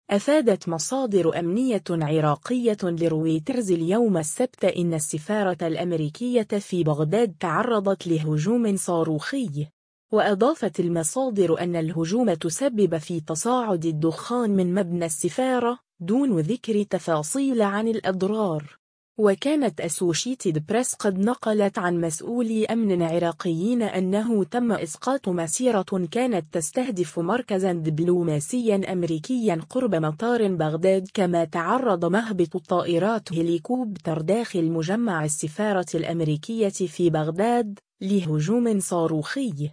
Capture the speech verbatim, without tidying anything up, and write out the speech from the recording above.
أفادت مصادر أمنية عراقية لرويترز اليوم السبت إن السفارة الأمريكية في بغداد تعرضت لهجوم صاروخي، وأضافت المصادر أن الهجوم تسبب في تصاعد الدخان من مبنى السفارة دون ذكر تفاصيل عن الأضرار. وكانت أسوشيتد بريس قد نقلت عن مسؤولي أمن عراقيين أنه تم إسقاط مسيرة كانت تستهدف مركزا دبلوماسيا أمريكيا قرب مطار بغداد، كما تعرض مهبط طائرات هليكوبتر داخل مجمع السفارة الأمريكية في بغداد لهجوم صاروخي.